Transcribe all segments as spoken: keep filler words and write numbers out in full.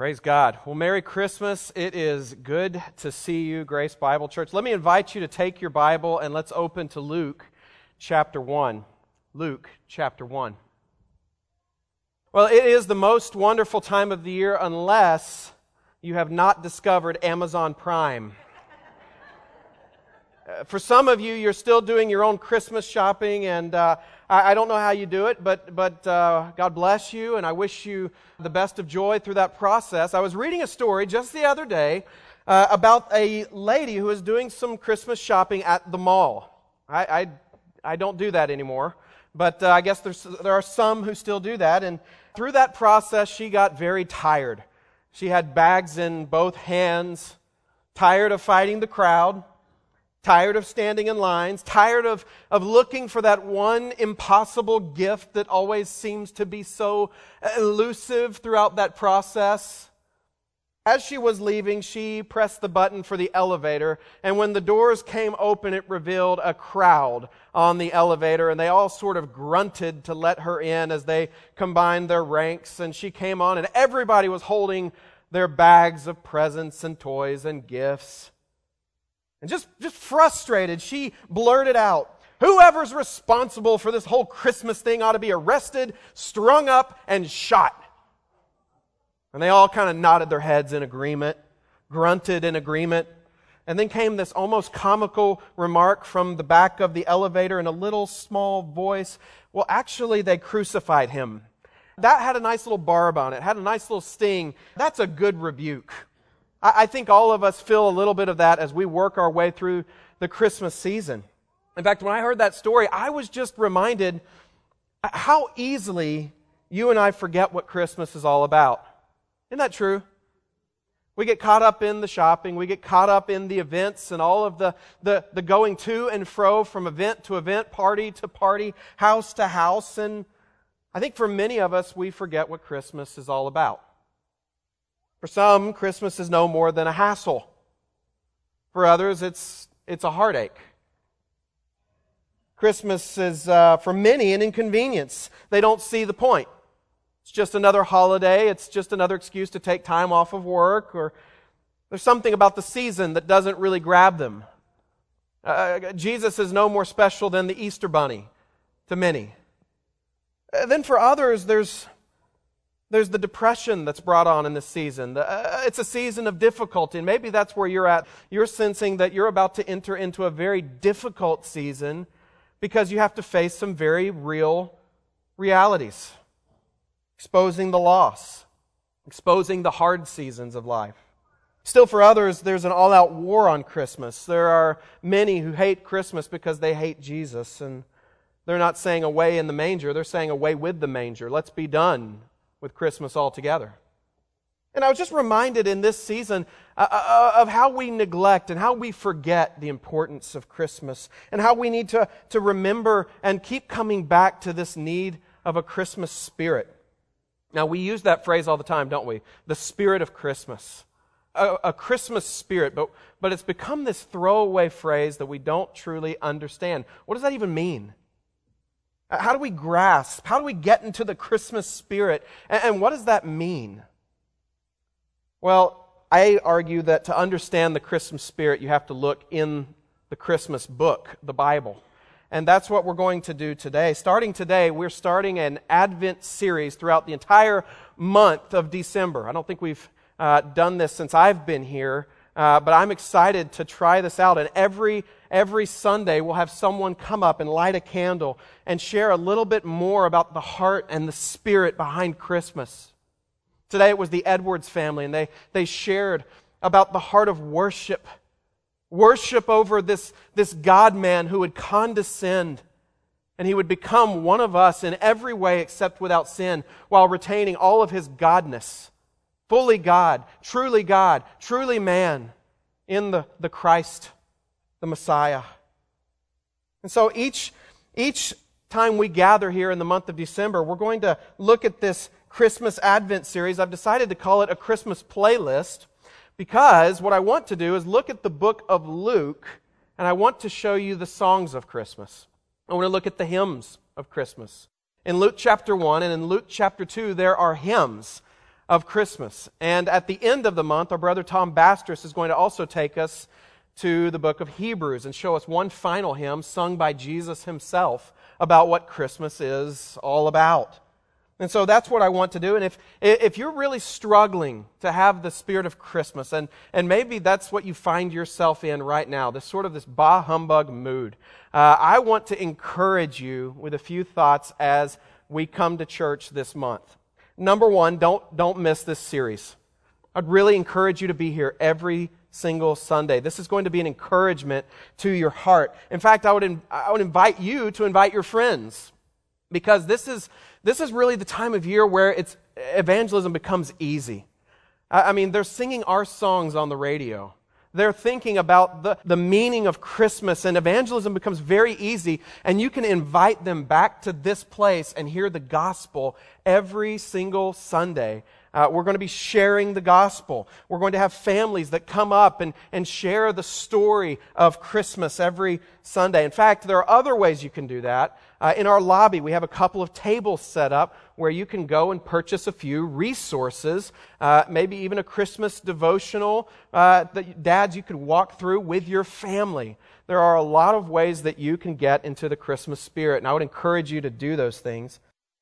Praise God. Well, Merry Christmas. It is good to see you, Grace Bible Church. Let me invite you to take your Bible and let's open to Luke chapter one. Luke chapter one. Well, it is the most wonderful time of the year unless you have not discovered Amazon Prime. Uh, for some of you, you're still doing your own Christmas shopping, and uh, I, I don't know how you do it, but but uh, God bless you, and I wish you the best of joy through that process. I was reading a story just the other day uh, about a lady who was doing some Christmas shopping at the mall. I I, I don't do that anymore, but uh, I guess there's there are some who still do that, and through that process, she got very tired. She had bags in both hands, tired of fighting the crowd, tired of standing in lines, tired of, of looking for that one impossible gift that always seems to be so elusive throughout that process. As she was leaving, she pressed the button for the elevator, and when the doors came open, it revealed a crowd on the elevator, and they all sort of grunted to let her in as they combined their ranks, and she came on, and everybody was holding their bags of presents and toys and gifts. And just, just frustrated, she blurted out, "Whoever's responsible for this whole Christmas thing ought to be arrested, strung up, and shot." And they all kind of nodded their heads in agreement, grunted in agreement. And then came this almost comical remark from the back of the elevator in a little small voice. "Well, actually, they crucified him." That had a nice little barb on it, had a nice little sting. That's a good rebuke. I think all of us feel a little bit of that as we work our way through the Christmas season. In fact, when I heard that story, I was just reminded how easily you and I forget what Christmas is all about. Isn't that true? We get caught up in the shopping, we get caught up in the events and all of the, the, the going to and fro from event to event, party to party, house to house, and I think for many of us, we forget what Christmas is all about. For some, Christmas is no more than a hassle. For others, it's it's a heartache. Christmas is, uh, for many, an inconvenience. They don't see the point. It's just another holiday. It's just another excuse to take time off of work. Or there's something about the season that doesn't really grab them. Uh, Jesus is no more special than the Easter Bunny to many. Uh, then for others, there's There's the depression that's brought on in this season. Uh, it's a season of difficulty, and maybe that's where you're at. You're sensing that you're about to enter into a very difficult season because you have to face some very real realities. Exposing the loss, exposing the hard seasons of life. Still for others, there's an all-out war on Christmas. There are many who hate Christmas because they hate Jesus, and they're not saying away in the manger, they're saying away with the manger. Let's be done with Christmas altogether. And I was just reminded in this season uh, uh, of how we neglect and how we forget the importance of Christmas and how we need to, to remember and keep coming back to this need of a Christmas spirit. Now, we use that phrase all the time, don't we? The spirit of Christmas. A, a Christmas spirit, but, but it's become this throwaway phrase that we don't truly understand. What does that even mean? How do we grasp? How do we get into the Christmas spirit? And, and what does that mean? Well, I argue that to understand the Christmas spirit, you have to look in the Christmas book, the Bible. And that's what we're going to do today. Starting today, we're starting an Advent series throughout the entire month of December. I don't think we've uh, done this since I've been here, uh, but I'm excited to try this out. And every Every Sunday, we'll have someone come up and light a candle and share a little bit more about the heart and the spirit behind Christmas. Today, it was the Edwards family, and they, they shared about the heart of worship. Worship over this, this God-man who would condescend, and he would become one of us in every way except without sin, while retaining all of his godness. Fully God, truly God, truly man in the, the Christ, the Messiah. And so each, each time we gather here in the month of December, we're going to look at this Christmas Advent series. I've decided to call it a Christmas playlist because what I want to do is look at the book of Luke, and I want to show you the songs of Christmas. I want to look at the hymns of Christmas. In Luke chapter one and in Luke chapter two, there are hymns. of Christmas. And at the end of the month, our brother Tom Bastris is going to also take us to the book of Hebrews and show us one final hymn sung by Jesus himself about what Christmas is all about. And so that's what I want to do. And if if you're really struggling to have the spirit of Christmas, and, and maybe that's what you find yourself in right now, this sort of this bah humbug mood, uh, I want to encourage you with a few thoughts as we come to church this month. Number one, don't don't miss this series. I'd really encourage you to be here every single Sunday. This is going to be an encouragement to your heart. In fact, I would in, I would invite you to invite your friends, because this is this is really the time of year where it's evangelism becomes easy. I, I mean, they're singing our songs on the radio. They're thinking about the, the meaning of Christmas, and evangelism becomes very easy, and you can invite them back to this place and hear the gospel every single Sunday. Uh, we're going to be sharing the gospel. We're going to have families that come up and, and share the story of Christmas every Sunday. In fact, there are other ways you can do that. Uh, in our lobby, we have a couple of tables set up where you can go and purchase a few resources, uh, maybe even a Christmas devotional uh, that, dads, you could walk through with your family. There are a lot of ways that you can get into the Christmas spirit, and I would encourage you to do those things.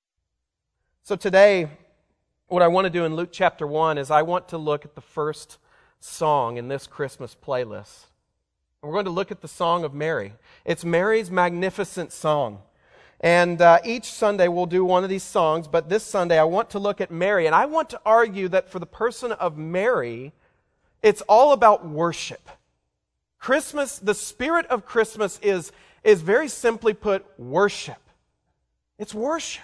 So today, what I want to do in Luke chapter one is I want to look at the first song in this Christmas playlist. We're going to look at the Song of Mary. It's Mary's magnificent song. And uh, each Sunday we'll do one of these songs, but this Sunday I want to look at Mary. And I want to argue that for the person of Mary, it's all about worship. Christmas, the spirit of Christmas is, is very simply put, worship. It's worship.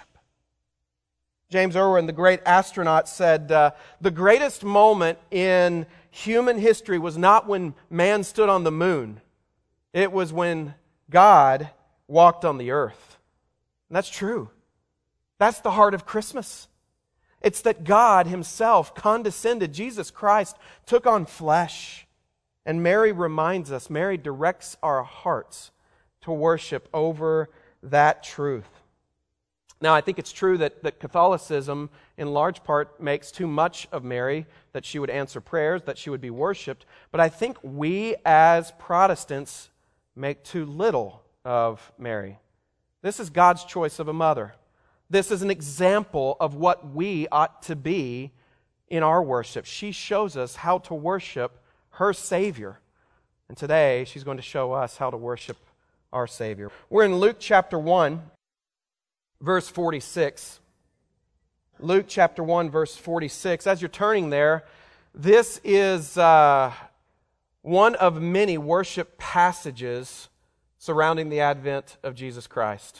James Irwin, the great astronaut, said, uh, the greatest moment in human history was not when man stood on the moon. It was when God walked on the earth. And that's true. That's the heart of Christmas. It's that God himself condescended. Jesus Christ took on flesh. And Mary reminds us, Mary directs our hearts to worship over that truth. Now, I think it's true that, that Catholicism, in large part, makes too much of Mary, that she would answer prayers, that she would be worshipped. But I think we, as Protestants, make too little of Mary. This is God's choice of a mother. This is an example of what we ought to be in our worship. She shows us how to worship her Savior. And today, she's going to show us how to worship our Savior. We're in Luke chapter one. Verse forty-six. Luke chapter one, verse forty-six. As you're turning there, this is uh, one of many worship passages surrounding the advent of Jesus Christ.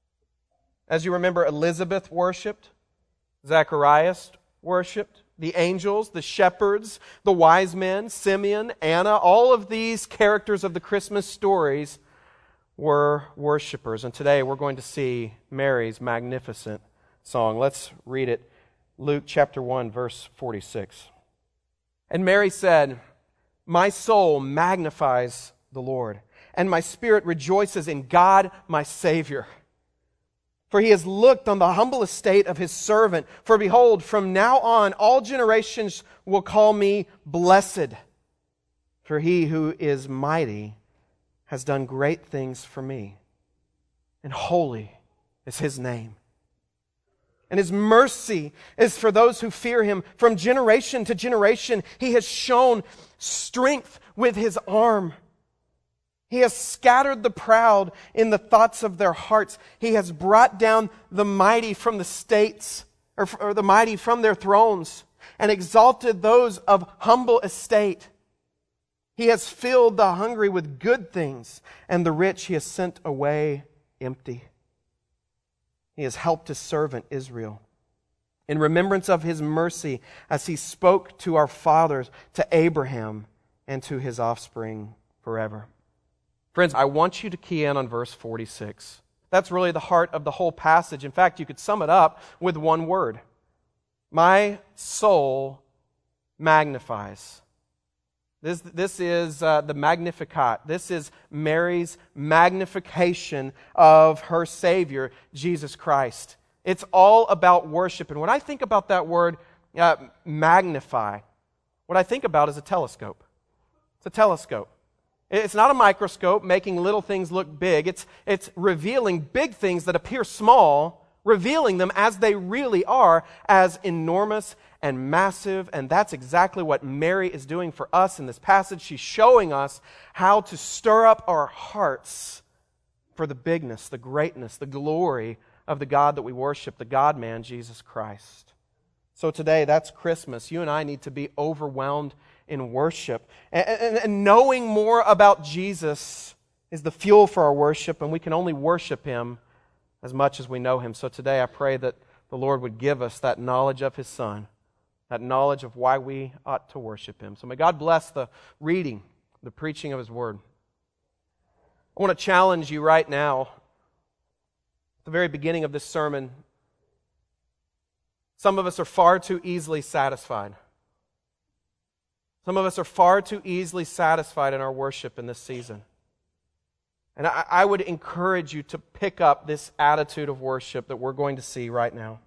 As you remember, Elizabeth worshipped, Zacharias worshipped, the angels, the shepherds, the wise men, Simeon, Anna, all of these characters of the Christmas stories were worshipers. And today we're going to see Mary's magnificent song. Let's read it. Luke chapter one, verse forty-six. And Mary said, my soul magnifies the Lord, and my spirit rejoices in God my Savior. For he has looked on the humble estate of his servant. For behold, from now on all generations will call me blessed. For he who is mighty has done great things for me, and holy is his name. And his mercy is for those who fear him. From generation to generation, he has shown strength with his arm. He has scattered the proud in the thoughts of their hearts. He has brought down the mighty from the states, or, or the mighty from their thrones, and exalted those of humble estate. He has filled the hungry with good things, and the rich he has sent away empty. He has helped his servant Israel in remembrance of his mercy, as he spoke to our fathers, to Abraham, and to his offspring forever. Friends, I want you to key in on verse forty-six. That's really the heart of the whole passage. In fact, you could sum it up with one word. My soul magnifies. This, this is uh, the Magnificat. This is Mary's magnification of her Savior, Jesus Christ. It's all about worship. And when I think about that word, uh, magnify. What I think about is a telescope. It's a telescope. It's not a microscope making little things look big. It's, it's revealing big things that appear small, revealing them as they really are, as enormous and massive. And that's exactly what Mary is doing for us in this passage. She's showing us how to stir up our hearts for the bigness, the greatness, the glory of the God that we worship, the God-man, Jesus Christ. So today, that's Christmas. You and I need to be overwhelmed in worship. And, and, and knowing more about Jesus is the fuel for our worship, and we can only worship Him as much as we know Him. So today I pray that the Lord would give us that knowledge of His Son, that knowledge of why we ought to worship Him. So may God bless the reading, the preaching of His Word. I want to challenge you right now, at the very beginning of this sermon. Some of us are far too easily satisfied. Some of us are far too easily satisfied in our worship in this season. And I, I would encourage you to pick up this attitude of worship that we're going to see right now.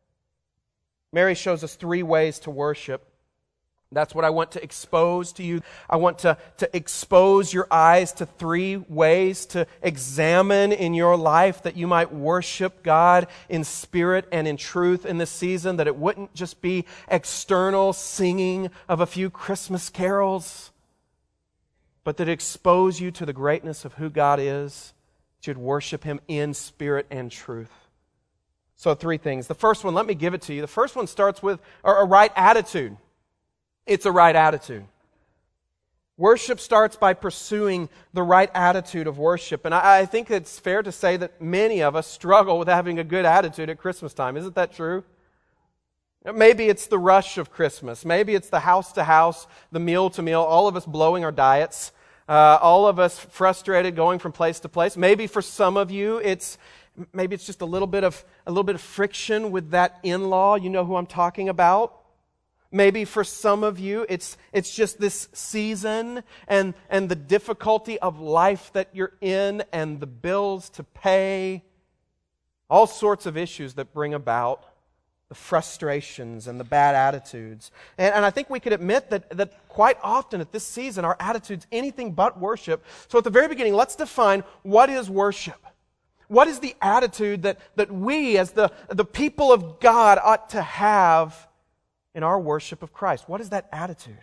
Mary shows us three ways to worship. That's what I want to expose to you. I want to, to expose your eyes to three ways to examine in your life that you might worship God in spirit and in truth in this season, that it wouldn't just be external singing of a few Christmas carols, but that it expose you to the greatness of who God is, that you'd worship Him in spirit and truth. So three things. The first one, let me give it to you. The first one starts with a, a right attitude. It's a right attitude. Worship starts by pursuing the right attitude of worship. And I, I think it's fair to say that many of us struggle with having a good attitude at Christmas time. Isn't that true? Maybe it's the rush of Christmas. Maybe it's the house to house, the meal to meal, all of us blowing our diets, uh, all of us frustrated going from place to place. Maybe for some of you, it's maybe it's just a little bit of a little bit of friction with that in-law. You know who I'm talking about. Maybe for some of you, it's it's just this season and, and the difficulty of life that you're in and the bills to pay. All sorts of issues that bring about the frustrations and the bad attitudes. And, and I think we could admit that, that quite often at this season, our attitude's anything but worship. So at the very beginning, let's define what is worship. What is the attitude that, that we as the, the people of God ought to have in our worship of Christ? What is that attitude?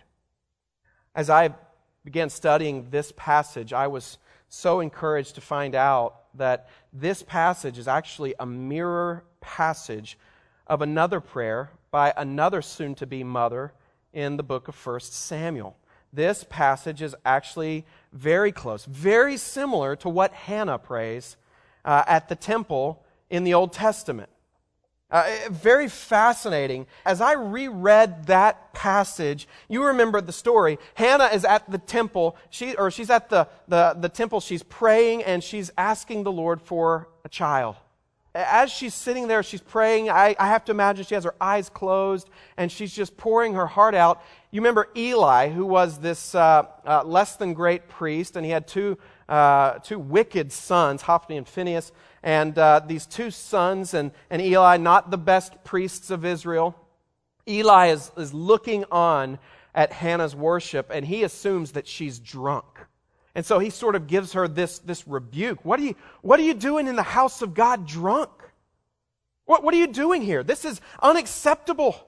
As I began studying this passage, I was so encouraged to find out that this passage is actually a mirror passage of another prayer by another soon-to-be mother in the book of First Samuel. This passage is actually very close, very similar to what Hannah prays uh, at the temple in the Old Testament. Uh, very fascinating. As I reread that passage, you remember the story. Hannah is at the temple, she or she's at the, the, the temple, she's praying and she's asking the Lord for a child. As she's sitting there, she's praying, I, I have to imagine she has her eyes closed and she's just pouring her heart out. You remember Eli, who was this uh, uh, less than great priest, and he had two, uh, two wicked sons, Hophni and Phinehas. And uh, these two sons, and, and Eli, not the best priests of Israel. Eli is, is looking on at Hannah's worship, and he assumes that she's drunk. And so he sort of gives her this, this rebuke. What are you, what are you doing in the house of God drunk? What, what are you doing here? This is unacceptable.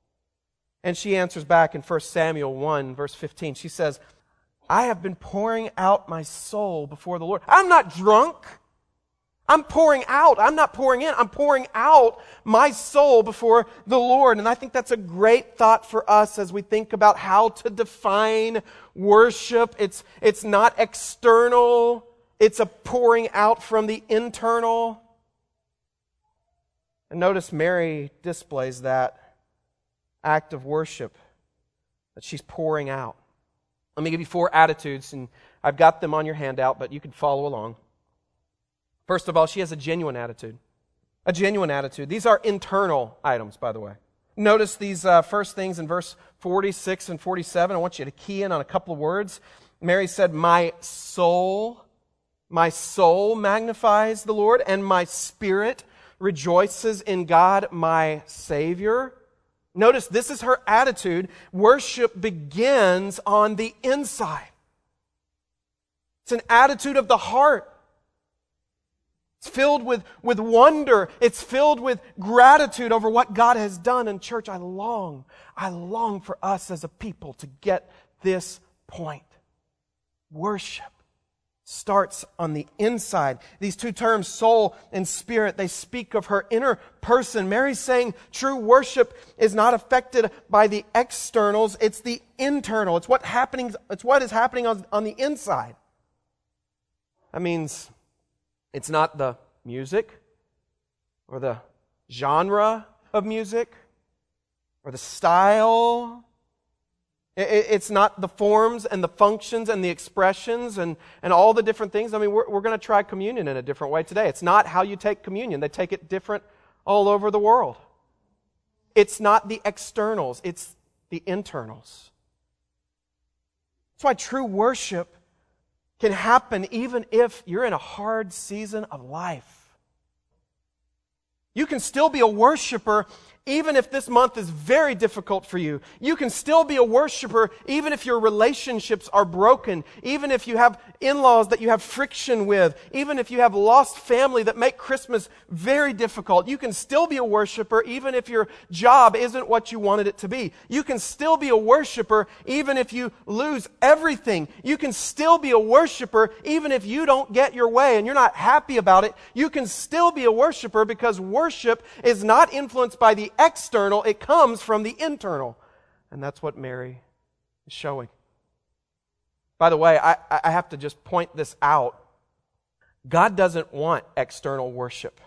And she answers back in First Samuel one, verse fifteen. She says, I have been pouring out my soul before the Lord. I'm not drunk. I'm pouring out. I'm not pouring in. I'm pouring out my soul before the Lord. And I think that's a great thought for us as we think about how to define worship. It's, it's not external. It's a pouring out from the internal. And notice Mary displays that act of worship that she's pouring out. Let me give you four attitudes, and I've got them on your handout, but you can follow along. First of all, she has a genuine attitude. A genuine attitude. These are internal items, by the way. Notice these uh, first things in verse forty-six and forty-seven. I want you to key in on a couple of words. Mary said, my soul, my soul magnifies the Lord, and my spirit rejoices in God, my Savior. Notice this is her attitude. Worship begins on the inside. It's an attitude of the heart. It's filled with, with wonder. It's filled with gratitude over what God has done. And church, I long, I long for us as a people to get this point. Worship starts on the inside. These two terms, soul and spirit, they speak of her inner person. Mary's saying true worship is not affected by the externals. It's the internal. It's what happening, it's what is happening on, on the inside. That means it's not the music or the genre of music or the style. It's not the forms and the functions and the expressions and, and all the different things. I mean, we're, we're going to try communion in a different way today. It's not how you take communion. They take it different all over the world. It's not the externals. It's the internals. That's why true worship can happen even if you're in a hard season of life. You can still be a worshiper even if this month is very difficult for you. You can still be a worshiper even if your relationships are broken, even if you have in-laws that you have friction with, even if you have lost family that make Christmas very difficult. You can still be a worshiper even if your job isn't what you wanted it to be. You can still be a worshiper even if you lose everything. You can still be a worshiper even if you don't get your way and you're not happy about it. You can still be a worshiper because worship is not influenced by the external, it comes from the internal. And that's what Mary is showing. By the way, I, I have to just point this out. God doesn't want external worship.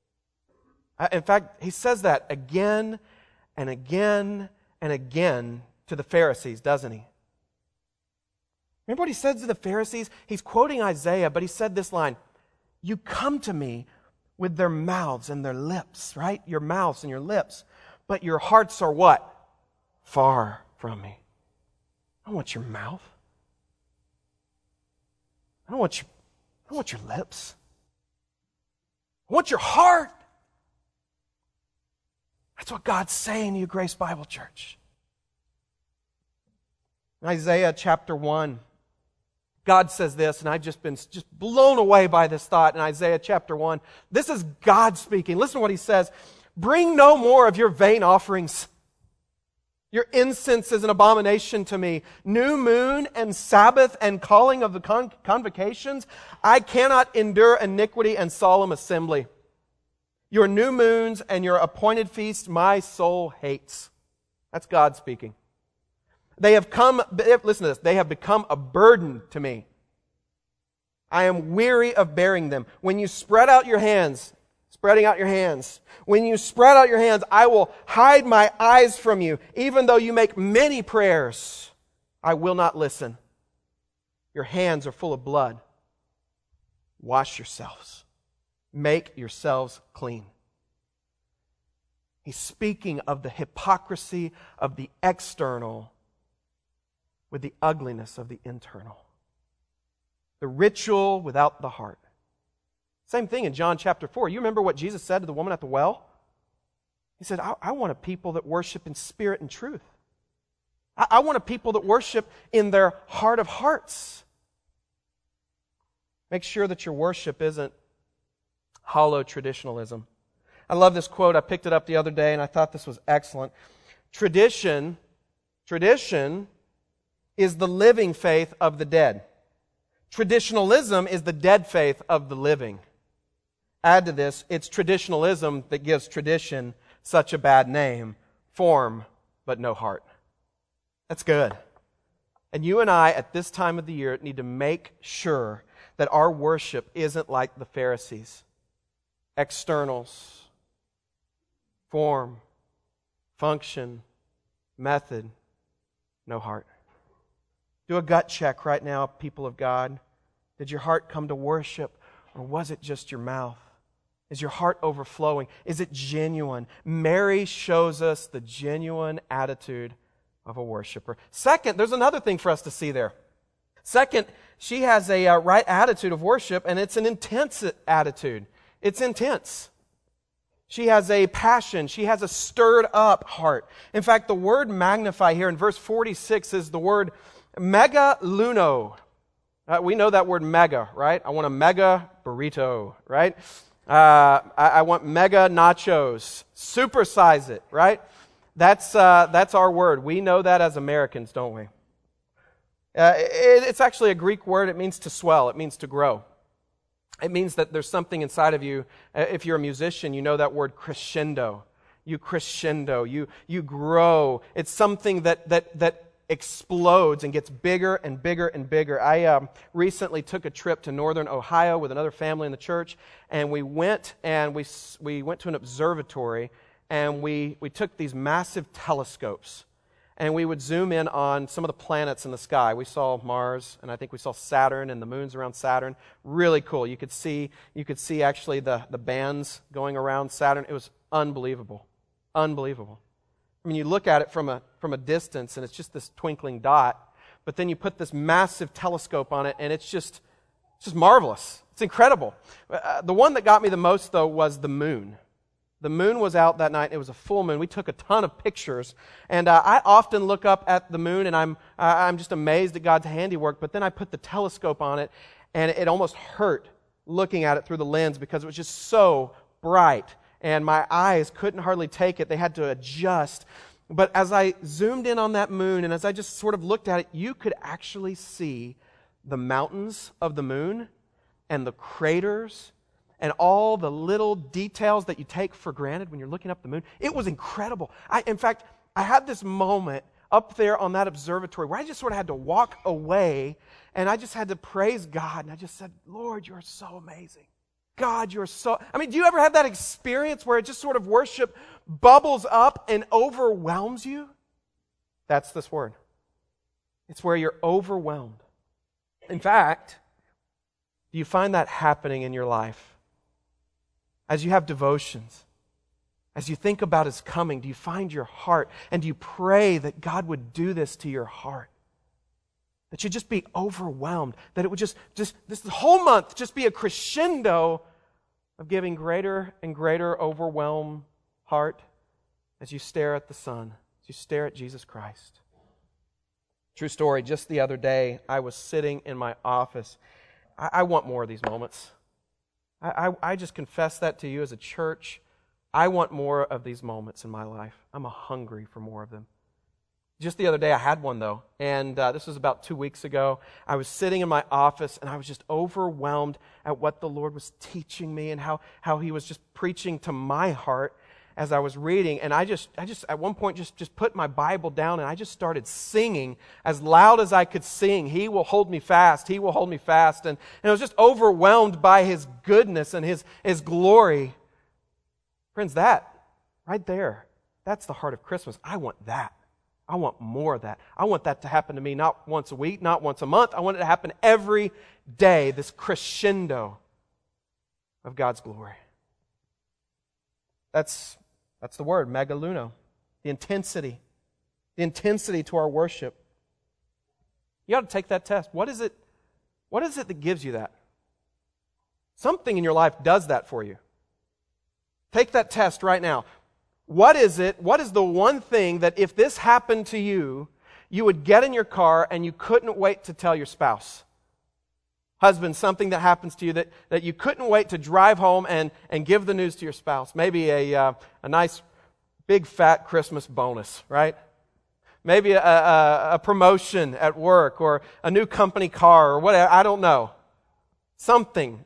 In fact, He says that again and again and again to the Pharisees, doesn't He? Remember what He said to the Pharisees? He's quoting Isaiah, but He said this line, "You come to me with their mouths and their lips," right? Your mouths and your lips. "But your hearts are" what? "Far from me." I don't want your mouth. I don't want your, I don't want your lips. I want your heart. That's what God's saying to you, Grace Bible Church. In Isaiah chapter one, God says this, and I've just been just blown away by this thought in Isaiah chapter one. This is God speaking. Listen to what He says. "Bring no more of your vain offerings. Your incense is an abomination to me. New moon and Sabbath and calling of the con- convocations. I cannot endure iniquity and solemn assembly. Your new moons and your appointed feasts my soul hates." That's God speaking. They have come, listen to this, they have become a burden to me. I am weary of bearing them. When you spread out your hands, spreading out your hands, when you spread out your hands, I will hide my eyes from you. Even though you make many prayers, I will not listen. Your hands are full of blood. Wash yourselves. Make yourselves clean. He's speaking of the hypocrisy of the external with the ugliness of the internal. The ritual without the heart. Same thing in John chapter four. You remember what Jesus said to the woman at the well? He said, I, I want a people that worship in spirit and truth. I, I want a people that worship in their heart of hearts. Make sure that your worship isn't hollow traditionalism. I love this quote. I picked it up the other day and I thought this was excellent. Tradition, tradition is the living faith of the dead. Traditionalism is the dead faith of the living. Add to this, it's traditionalism that gives tradition such a bad name. Form, but no heart. That's good. And you and I, at this time of the year, need to make sure that our worship isn't like the Pharisees. Externals, form, function, method, no heart. Do a gut check right now, people of God. Did your heart come to worship, or was it just your mouth? Is your heart overflowing? Is it genuine? Mary shows us the genuine attitude of a worshiper. Second, there's another thing for us to see there. Second, she has a uh, right attitude of worship, and it's an intense attitude. It's intense. She has a passion. She has a stirred up heart. In fact, the word magnify here in verse forty-six is the word megaluno. Uh, we know that word mega, right? I want a mega burrito, right? Uh, I, I want mega nachos. Supersize it, right? That's uh, that's our word. We know that as Americans, don't we? Uh, it, it's actually a Greek word. It means to swell. It means to grow. It means that there's something inside of you. If you're a musician, you know that word crescendo. You crescendo. You you grow. It's something that that that explodes and gets bigger and bigger and bigger. I um, recently took a trip to northern Ohio with another family in the church, and we went and we we went to an observatory, and we we took these massive telescopes. And we would zoom in on some of the planets in the sky. We saw Mars, and I think we saw Saturn and the moons around Saturn. Really cool. You could see, you could see actually the, the bands going around Saturn. It was unbelievable. Unbelievable. I mean, you look at it from a from a distance, and it's just this twinkling dot. But then you put this massive telescope on it, and it's just, it's just marvelous. It's incredible. Uh, the one that got me the most, though, was the moon. The moon was out that night. It was a full moon. We took a ton of pictures, and uh, I often look up at the moon, and I'm uh, I'm just amazed at God's handiwork. But then I put the telescope on it, and it almost hurt looking at it through the lens because it was just so bright, and my eyes couldn't hardly take it. They had to adjust. But as I zoomed in on that moon, and as I just sort of looked at it, you could actually see the mountains of the moon and the craters and all the little details that you take for granted when you're looking up the moon. It was incredible. I, in fact, I had this moment up there on that observatory where I just sort of had to walk away, and I just had to praise God. And I just said, Lord, you're so amazing. God, you're so... I mean, do you ever have that experience where it just sort of worship bubbles up and overwhelms you? That's this word. It's where you're overwhelmed. In fact, do you find that happening in your life? As you have devotions, as you think about His coming, do you find your heart, and do you pray that God would do this to your heart? That you'd just be overwhelmed, that it would just, just this whole month just be a crescendo of giving greater and greater overwhelmed heart as you stare at the sun, as you stare at Jesus Christ. True story, just the other day, I was sitting in my office. I, I want more of these moments. I, I, I just confess that to you as a church. I want more of these moments in my life. I'm hungry for more of them. Just the other day, I had one, though, and uh, this was about two weeks ago. I was sitting in my office, and I was just overwhelmed at what the Lord was teaching me and how, how He was just preaching to my heart as I was reading. And I just, I just at one point, just, just put my Bible down, and I just started singing as loud as I could sing. He will hold me fast. He will hold me fast. And, and I was just overwhelmed by His goodness and His, His glory. Friends, that right there, that's the heart of Christmas. I want that. I want more of that. I want that to happen to me not once a week, not once a month. I want it to happen every day, this crescendo of God's glory. That's, that's the word, megaluno, the intensity, the intensity to our worship. You ought to take that test. What is it, what is it that gives you that? Something in your life does that for you. Take that test right now. What is it? What is the one thing that if this happened to you, you would get in your car and you couldn't wait to tell your spouse? Husband, something that happens to you that, that you couldn't wait to drive home and, and give the news to your spouse. Maybe a, uh, a nice big fat Christmas bonus, right? Maybe a, a, a promotion at work or a new company car or whatever. I don't know. Something.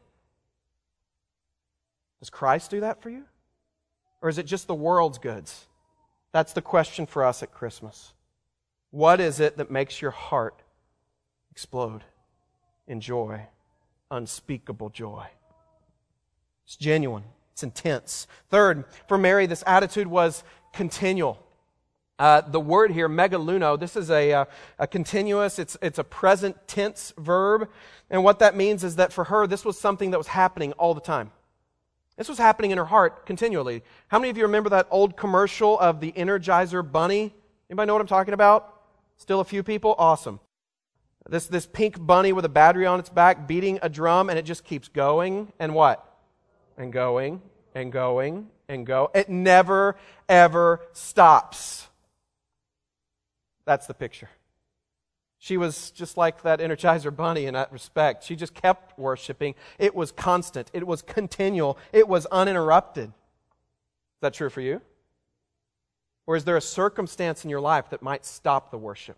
Does Christ do that for you? Or is it just the world's goods? That's the question for us at Christmas. What is it that makes your heart explode in joy, unspeakable joy? It's genuine. It's intense. Third, for Mary, this attitude was continual. Uh, the word here, megaluno, this is a, uh, a continuous, it's, it's a present tense verb. And what that means is that for her, this was something that was happening all the time. This was happening in her heart continually. How many of you remember that old commercial of the Energizer Bunny? Anybody know what I'm talking about? Still a few people? Awesome. This, this pink bunny with a battery on its back beating a drum, and it just keeps going and what? And going and going and go. It never, ever stops. That's the picture. She was just like that Energizer Bunny in that respect. She just kept worshiping. It was constant. It was continual. It was uninterrupted. Is that true for you? Or is there a circumstance in your life that might stop the worship?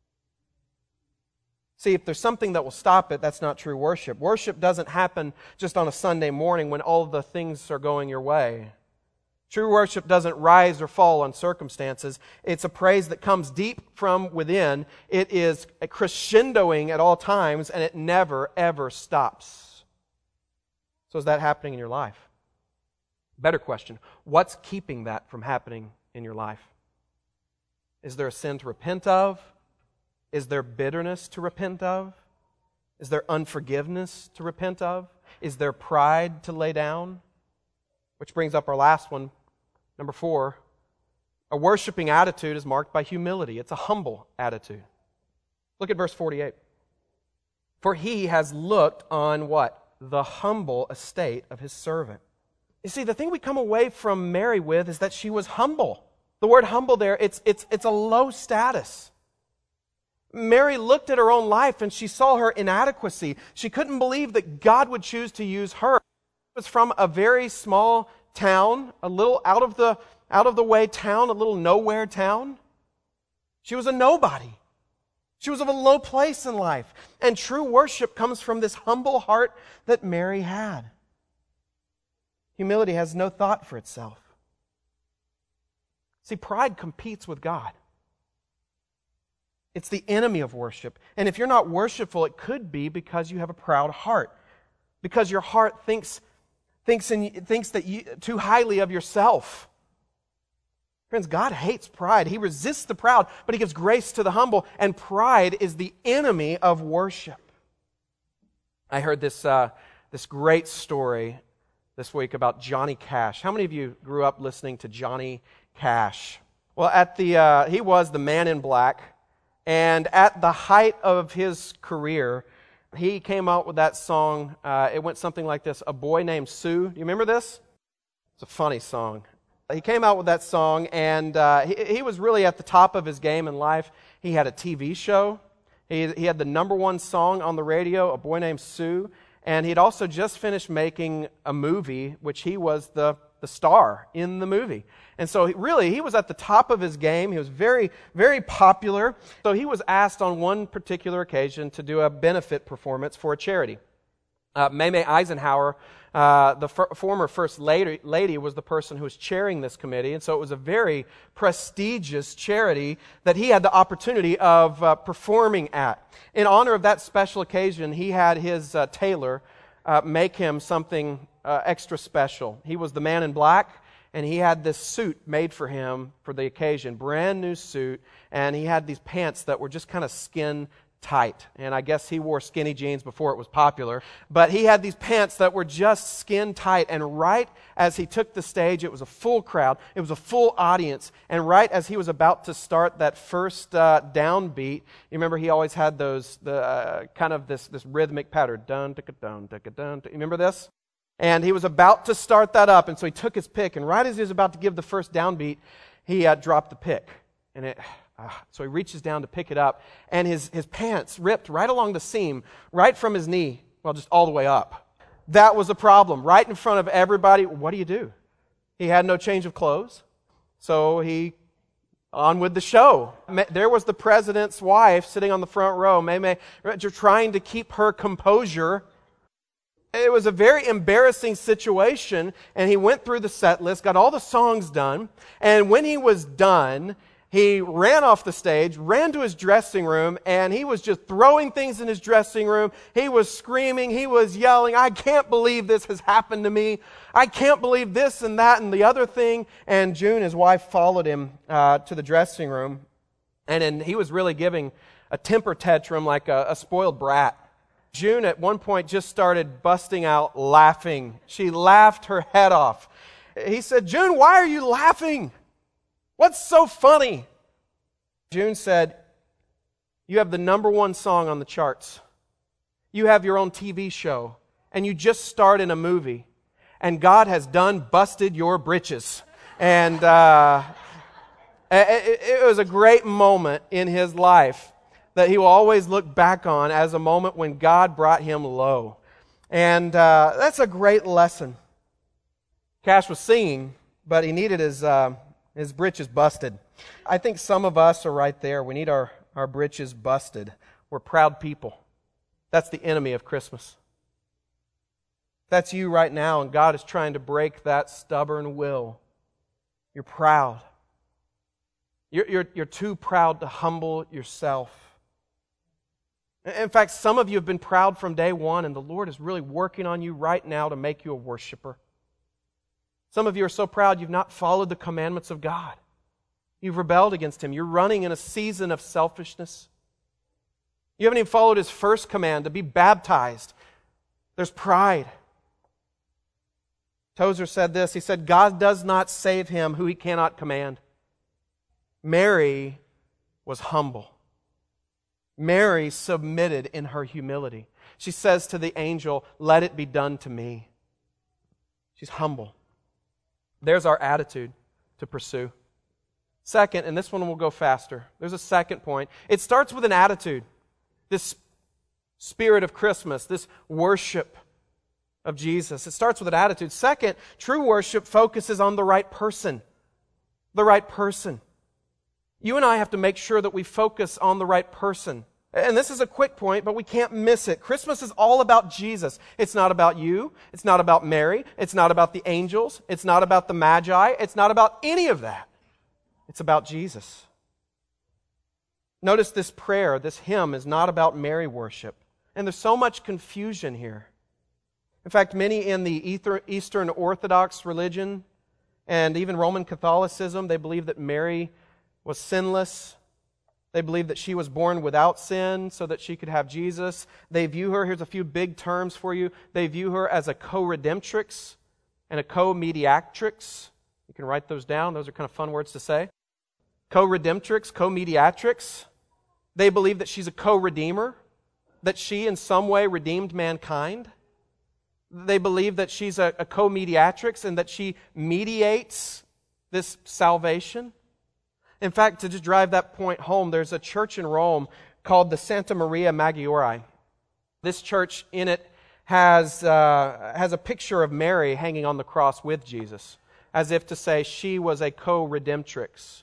See, if there's something that will stop it, that's not true worship. Worship doesn't happen just on a Sunday morning when all the things are going your way. True worship doesn't rise or fall on circumstances. It's a praise that comes deep from within. It is crescendoing at all times, and it never, ever stops. So is that happening in your life? Better question, what's keeping that from happening in your life? Is there a sin to repent of? Is there bitterness to repent of? Is there unforgiveness to repent of? Is there pride to lay down? Which brings up our last one, number four. A worshiping attitude is marked by humility. It's a humble attitude. Look at verse forty-eight. For he has looked on what? The humble estate of his servant. You see, the thing we come away from Mary with is that she was humble. The word humble there, it's, it's, it's a low status. Mary looked at her own life and she saw her inadequacy. She couldn't believe that God would choose to use her. She was from a very small town, a little out of the out of the way town, a little nowhere town. She was a nobody. She was of a low place in life. And true worship comes from this humble heart that Mary had. Humility has no thought for itself. See, pride competes with God. It's the enemy of worship. And if you're not worshipful, it could be because you have a proud heart. Because your heart thinks thinks in, thinks that you too highly of yourself. Friends, God hates pride. He resists the proud, but He gives grace to the humble. And pride is the enemy of worship. I heard this uh, this great story this week about Johnny Cash. How many of you grew up listening to Johnny Cash? Well, at the uh, he was the Man in Black. And at the height of his career, he came out with that song. Uh, it went something like this, A Boy Named Sue. Do you remember this? It's a funny song. He came out with that song, and uh, he, he was really at the top of his game in life. He had a T V show. He, he had the number one song on the radio, A Boy Named Sue. And he'd also just finished making a movie, which he was the, the star in the movie. And so he, really, he was at the top of his game. He was very, very popular. So he was asked on one particular occasion to do a benefit performance for a charity. Uh, Mamie Eisenhower, uh, the f- former first lady, lady, was the person who was chairing this committee. And so it was a very prestigious charity that he had the opportunity of uh, performing at. In honor of that special occasion, he had his uh, tailor uh, make him something uh, extra special. He was the Man in Black. And he had this suit made for him for the occasion, brand new suit, and he had these pants that were just kind of skin tight. And I guess he wore skinny jeans before it was popular, but he had these pants that were just skin tight. And right as he took the stage, it was a full crowd, it was a full audience, and right as he was about to start that first uh, downbeat, you remember he always had those the uh, kind of this this rhythmic pattern, dun dun dun dun dun. You remember this? And he was about to start that up, and so he took his pick, and right as he was about to give the first downbeat, he uh, dropped the pick. And it, uh, so he reaches down to pick it up, and his, his pants ripped right along the seam, right from his knee, well, just all the way up. That was a problem. Right in front of everybody, what do you do? He had no change of clothes, so he on with the show. There was the president's wife sitting on the front row, Mamie, trying to keep her composure. It was a very embarrassing situation, and he went through the set list, got all the songs done, and when he was done, he ran off the stage, ran to his dressing room, and he was just throwing things in his dressing room. He was screaming, he was yelling, I can't believe this has happened to me. I can't believe this and that and the other thing. And June, his wife, followed him uh, to the dressing room, and, and he was really giving a temper tantrum like a, a spoiled brat. June at one point just started busting out laughing. She laughed her head off. He said, June, why are you laughing? What's so funny? June said, you have the number one song on the charts. You have your own T V show, and you just starred in a movie. and God has done busted your britches. And uh, it, it was a great moment in his life that he will always look back on as a moment when God brought him low. And uh, that's a great lesson. Cash was singing, but he needed his uh, his britches busted. I think some of us are right there. We need our, our britches busted. We're proud people. That's the enemy of Christmas. That's you right now, and God is trying to break that stubborn will. You're proud. You're, you're, you're too proud to humble yourself. In fact, some of you have been proud from day one, and the Lord is really working on you right now to make you a worshiper. Some of you are so proud you've not followed the commandments of God. You've rebelled against Him. You're running in a season of selfishness. You haven't even followed His first command to be baptized. There's pride. Tozer said this. He said, God does not save him who He cannot command. Mary was humble. Mary submitted in her humility. She says to the angel, let it be done to me. She's humble. There's our attitude to pursue. Second, and this one will go faster. There's a second point. It starts with an attitude. This spirit of Christmas, this worship of Jesus. It starts with an attitude. Second, true worship focuses on the right person. The right person. You and I have to make sure that we focus on the right person. And this is a quick point, but we can't miss it. Christmas is all about Jesus. It's not about you. It's not about Mary. It's not about the angels. It's not about the Magi. It's not about any of that. It's about Jesus. Notice this prayer, this hymn is not about Mary worship. And there's so much confusion here. In fact, many in the Eastern Orthodox religion and even Roman Catholicism, they believe that Mary was sinless. They believe that she was born without sin so that she could have Jesus. They view her, here's a few big terms for you, they view her as a co-redemptrix and a co-mediatrix. You can write those down. Those are kind of fun words to say. Co-redemptrix, co-mediatrix. They believe that she's a co-redeemer, that she in some way redeemed mankind. They believe that she's a, a co-mediatrix and that she mediates this salvation. In fact, to just drive that point home, there's a church in Rome called the Santa Maria Maggiore. This church in it has, uh, has a picture of Mary hanging on the cross with Jesus, as if to say she was a co-redemptrix.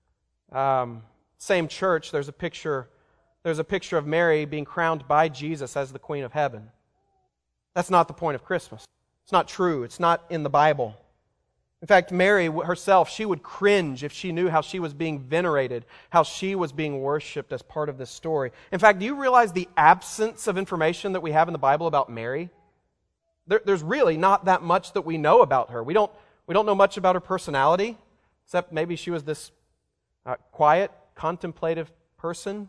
Um, same church, there's a picture, there's a picture of Mary being crowned by Jesus as the Queen of Heaven. That's not the point of Christmas. It's not true. It's not in the Bible. In fact, Mary herself, she would cringe if she knew how she was being venerated, how she was being worshipped as part of this story. In fact, do you realize the absence of information that we have in the Bible about Mary? There, there's really not that much that we know about her. We don't, we don't know much about her personality, except maybe she was this uh, quiet, contemplative person.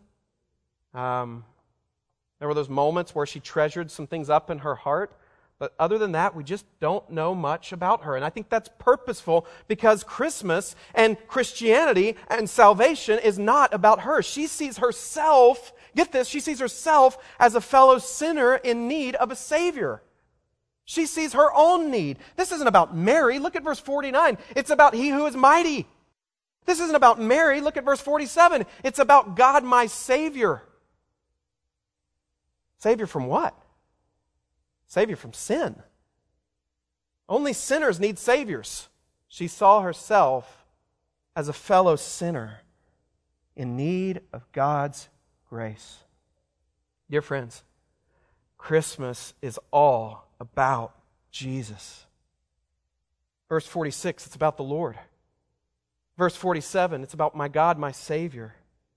Um, there were those moments where she treasured some things up in her heart. But other than that, we just don't know much about her. And I think that's purposeful because Christmas and Christianity and salvation is not about her. She sees herself, get this, she sees herself as a fellow sinner in need of a Savior. She sees her own need. This isn't about Mary. Look at verse forty-nine. It's about He who is mighty. This isn't about Mary. Look at verse forty-seven. It's about God my Savior. Savior from what? Savior from sin. Only sinners need saviors. She saw herself as a fellow sinner in need of God's grace. Dear friends, Christmas is all about Jesus. Verse forty-six, it's about the Lord. Verse forty-seven, it's about my God, my Savior.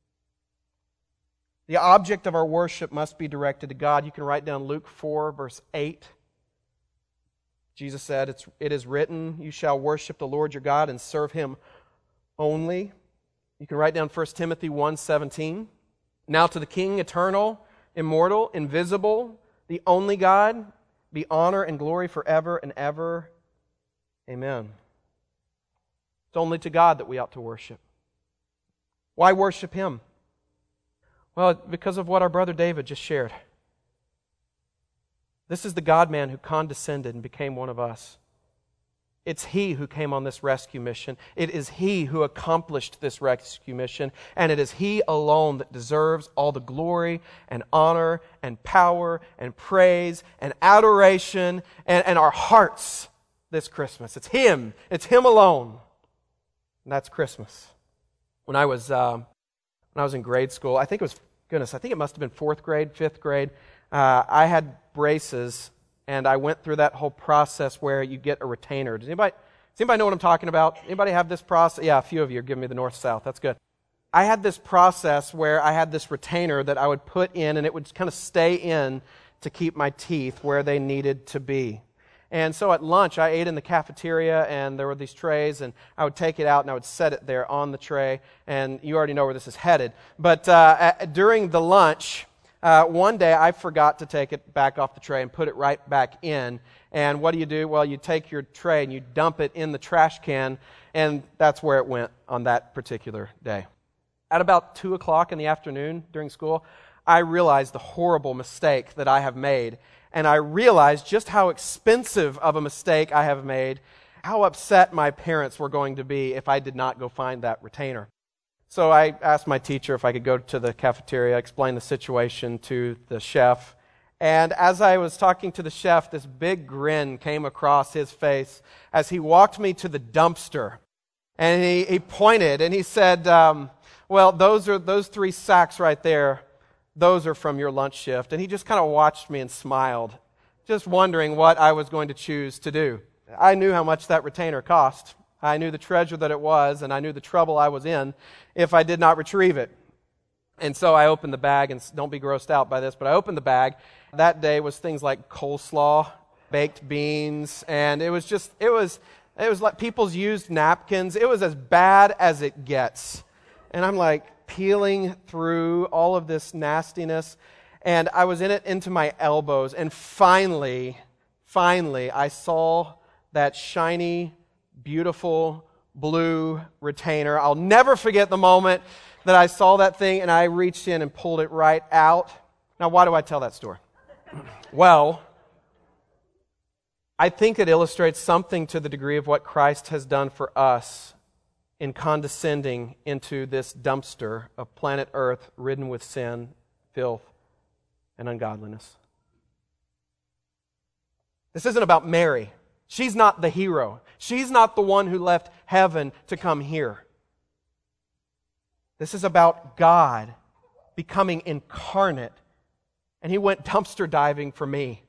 The object of our worship must be directed to God. You can write down Luke four, verse eight. Jesus said, it's, it is written, you shall worship the Lord your God and serve Him only. You can write down First Timothy one seventeen. Now to the King, eternal, immortal, invisible, the only God, be honor and glory forever and ever. Amen. It's only to God that we ought to worship. Why worship Him? Well, because of what our brother David just shared. This is the God-man who condescended and became one of us. It's He who came on this rescue mission. It is He who accomplished this rescue mission. And it is He alone that deserves all the glory and honor and power and praise and adoration and, and our hearts this Christmas. It's Him. It's Him alone. And that's Christmas. When I was um, when I was in grade school, I think it was, goodness, I think it must have been fourth grade, fifth grade, uh, I had braces. And I went through that whole process where you get a retainer. Does anybody, does anybody know what I'm talking about? Anybody have this process? Yeah, a few of you are giving me the north-south. That's good. I had this process where I had this retainer that I would put in, and it would kind of stay in to keep my teeth where they needed to be. And so at lunch, I ate in the cafeteria, and there were these trays, and I would take it out, and I would set it there on the tray. And you already know where this is headed. But uh, at, during the lunch... Uh, one day I forgot to take it back off the tray and put it right back in. And what do you do? Well, you take your tray and you dump it in the trash can, and that's where it went on that particular day. At about two o'clock in the afternoon during school, I realized the horrible mistake that I have made. And I realized just how expensive of a mistake I have made, how upset my parents were going to be if I did not go find that retainer. So I asked my teacher if I could go to the cafeteria, explain the situation to the chef. And as I was talking to the chef, this big grin came across his face as he walked me to the dumpster. And he, he pointed and he said, um, well, those are those three sacks right there, those are from your lunch shift. And he just kind of watched me and smiled, just wondering what I was going to choose to do. I knew how much that retainer cost. I knew the treasure that it was, and I knew the trouble I was in if I did not retrieve it. And so I opened the bag, and don't be grossed out by this, but I opened the bag. That day was things like coleslaw, baked beans, and it was just, it was, it was like people's used napkins. It was as bad as it gets. And I'm like peeling through all of this nastiness, and I was in it into my elbows, and finally, finally, I saw that shiny, beautiful blue retainer. I'll never forget the moment that I saw that thing and I reached in and pulled it right out. Now, why do I tell that story? Well, I think it illustrates something to the degree of what Christ has done for us in condescending into this dumpster of planet Earth ridden with sin, filth, and ungodliness. This isn't about Mary. She's not the hero. She's not the one who left heaven to come here. This is about God becoming incarnate, and He went dumpster diving for me.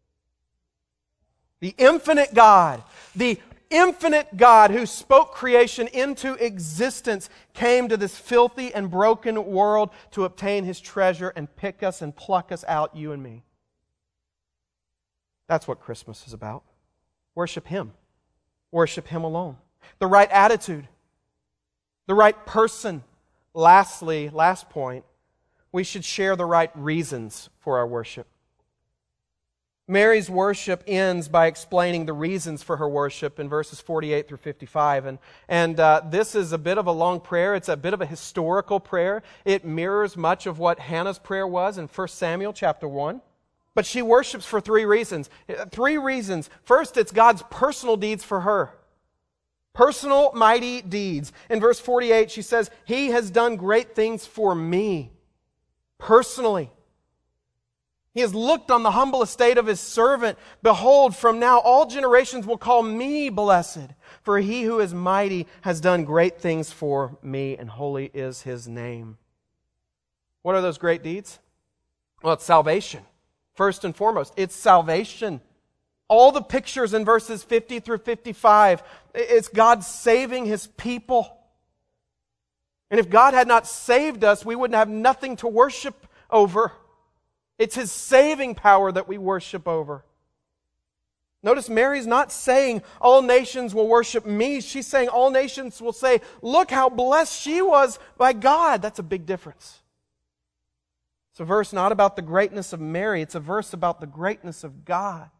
The infinite God, the infinite God who spoke creation into existence, came to this filthy and broken world to obtain His treasure and pick us and pluck us out, you and me. That's what Christmas is about. Worship Him. Worship Him alone. The right attitude. The right person. Lastly, last point, we should share the right reasons for our worship. Mary's worship ends by explaining the reasons for her worship in verses forty-eight through fifty-five. And, and uh, this is a bit of a long prayer. It's a bit of a historical prayer. It mirrors much of what Hannah's prayer was in First Samuel chapter one. But she worships for three reasons. Three reasons. First, it's God's personal deeds for her. Personal, mighty deeds. In verse forty-eight, she says, He has done great things for me, personally. He has looked on the humble estate of His servant. Behold, from now all generations will call me blessed. For He who is mighty has done great things for me, and holy is His name. What are those great deeds? Well, it's salvation. First and foremost, it's salvation. All the pictures in verses fifty through fifty-five, it's God saving His people. And if God had not saved us, we wouldn't have nothing to worship over. It's His saving power that we worship over. Notice Mary's not saying all nations will worship me. She's saying all nations will say, look how blessed she was by God. That's a big difference. It's a verse not about the greatness of Mary. It's a verse about the greatness of God.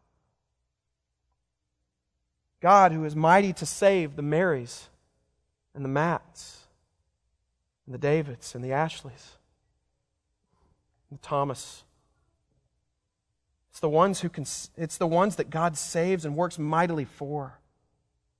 God who is mighty to save the Marys and the Matts and the Davids and the Ashleys and the Thomas. It's the ones who can, it's the ones that God saves and works mightily for.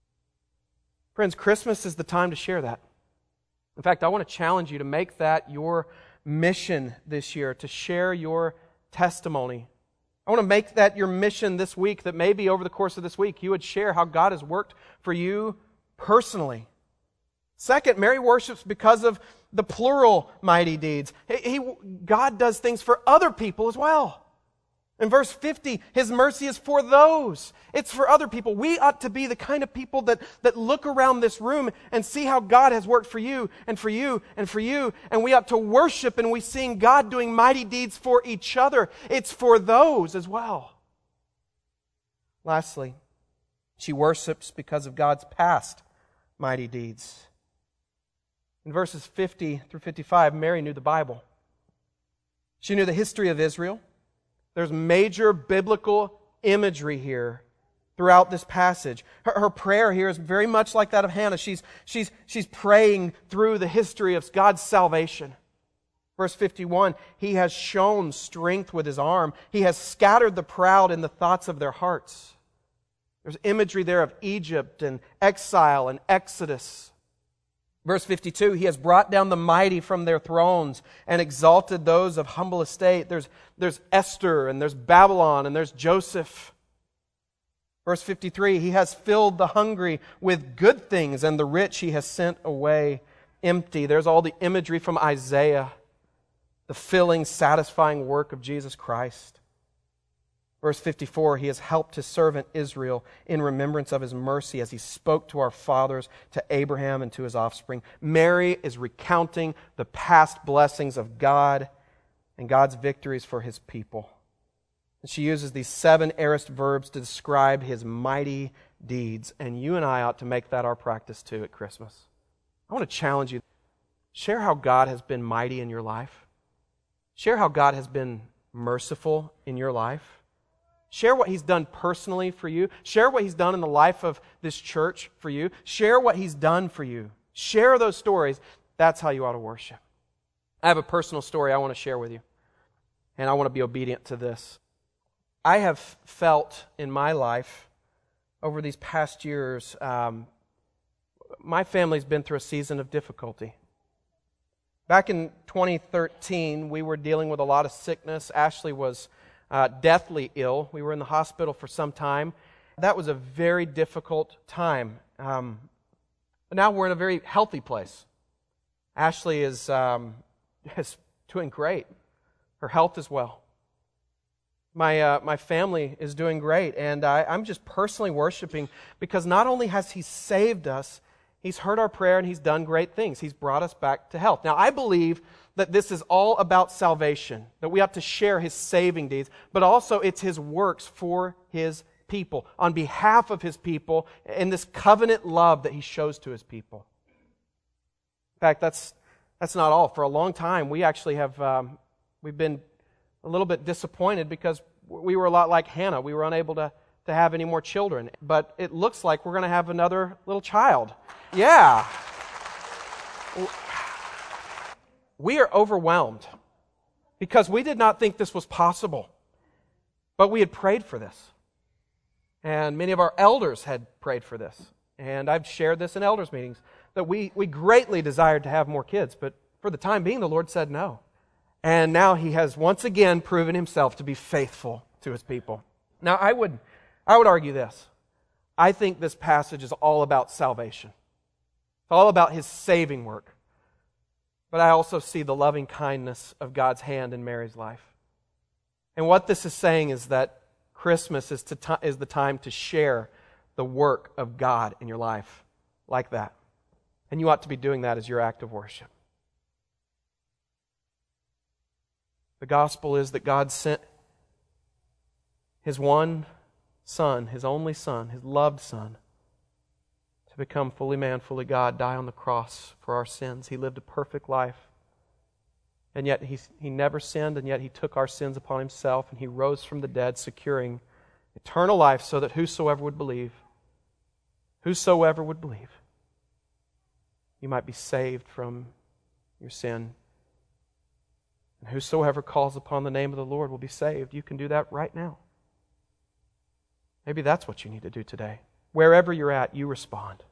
Friends, Christmas is the time to share that. In fact, I want to challenge you to make that your mission this year, to share your testimony. I want to make that your mission this week, that maybe over the course of this week you would share how God has worked for you personally. Second, Mary worships because of the plural mighty deeds. He, he, God does things for other people as well. In verse fifty, His mercy is for those. It's for other people. We ought to be the kind of people that, that look around this room and see how God has worked for you and for you and for you. And we ought to worship and we sing God doing mighty deeds for each other. It's for those as well. Lastly, she worships because of God's past mighty deeds. In verses fifty through fifty-five, Mary knew the Bible. She knew the history of Israel. There's major biblical imagery here throughout this passage. Her, her prayer here is very much like that of Hannah. She's, she's, she's praying through the history of God's salvation. Verse fifty-one, He has shown strength with His arm. He has scattered the proud in the thoughts of their hearts. There's imagery there of Egypt and exile and Exodus. Verse fifty-two, He has brought down the mighty from their thrones and exalted those of humble estate. There's, there's Esther and there's Babylon and there's Joseph. Verse fifty-three, He has filled the hungry with good things and the rich He has sent away empty. There's all the imagery from Isaiah, the filling, satisfying work of Jesus Christ. Verse fifty-four, He has helped His servant Israel in remembrance of His mercy as He spoke to our fathers, to Abraham and to his offspring. Mary is recounting the past blessings of God and God's victories for His people. And she uses these seven aorist verbs to describe His mighty deeds. And you and I ought to make that our practice too at Christmas. I want to challenge you. Share how God has been mighty in your life. Share how God has been merciful in your life. Share what He's done personally for you. Share what He's done in the life of this church for you. Share what He's done for you. Share those stories. That's how you ought to worship. I have a personal story I want to share with you. And I want to be obedient to this. I have felt in my life over these past years, um, my family's been through a season of difficulty. Back in twenty thirteen, we were dealing with a lot of sickness. Ashley was Uh, deathly ill. We were in the hospital for some time. That was a very difficult time. Um, but now we're in a very healthy place. Ashley is, um, is doing great. Her health is well. My uh, my family is doing great, and I, I'm just personally worshiping because not only has He saved us, He's heard our prayer and He's done great things. He's brought us back to health. Now, I believe that this is all about salvation, that we have to share His saving deeds, but also it's His works for His people, on behalf of His people, and this covenant love that He shows to His people. In fact, that's that's not all. For a long time, we actually have um, we've been a little bit disappointed because we were a lot like Hannah. We were unable to, to have any more children, but it looks like we're going to have another little child. Yeah. We are overwhelmed because we did not think this was possible. But we had prayed for this. And many of our elders had prayed for this. And I've shared this in elders' meetings, that we, we greatly desired to have more kids. But for the time being, the Lord said no. And now He has once again proven Himself to be faithful to His people. Now, I would, I would argue this. I think this passage is all about salvation. It's all about His saving work. But I also see the loving kindness of God's hand in Mary's life. And what this is saying is that Christmas is, to t- is the time to share the work of God in your life like that. And you ought to be doing that as your act of worship. The gospel is that God sent His one Son, His only Son, His loved Son, to become fully man, fully God, die on the cross for our sins. He lived a perfect life. And yet he, he never sinned, and yet He took our sins upon Himself, and He rose from the dead, securing eternal life so that whosoever would believe, whosoever would believe, you might be saved from your sin. And whosoever calls upon the name of the Lord will be saved. You can do that right now. Maybe that's what you need to do today. Wherever you're at, you respond.